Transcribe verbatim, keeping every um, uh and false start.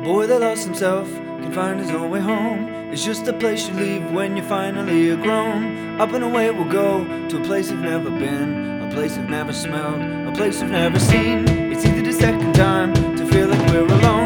boy that lost himself can find his own way home. It's just a place you leave when you finally are grown. Up and away we'll go to a place you've never been, a place you've never smelled, a place you've never seen. It's easy the second time to feel like we're alone.